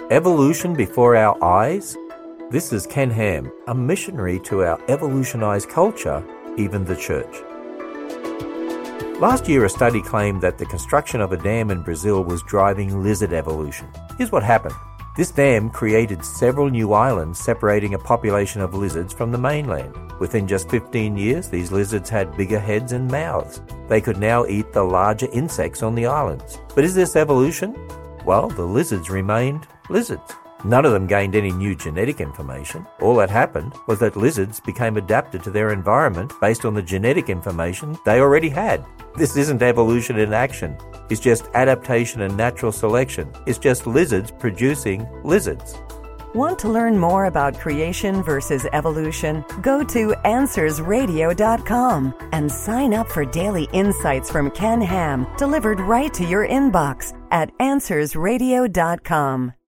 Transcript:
Evolution before our eyes? This is Ken Ham, a missionary to our evolutionized culture, even the church. Last year, a study claimed that the construction of a dam in Brazil was driving lizard evolution. Here's what happened. This dam created several new islands separating a population of lizards from the mainland. Within just 15 years, these lizards had bigger heads and mouths. They could now eat the larger insects on the islands. But is this evolution? Well, the lizards remained lizards. None of them gained any new genetic information. All that happened was that lizards became adapted to their environment based on the genetic information they already had. This isn't evolution in action. It's just adaptation and natural selection. It's just lizards producing lizards. Want to learn more about creation versus evolution? Go to AnswersRadio.com and sign up for daily insights from Ken Ham, delivered right to your inbox at AnswersRadio.com.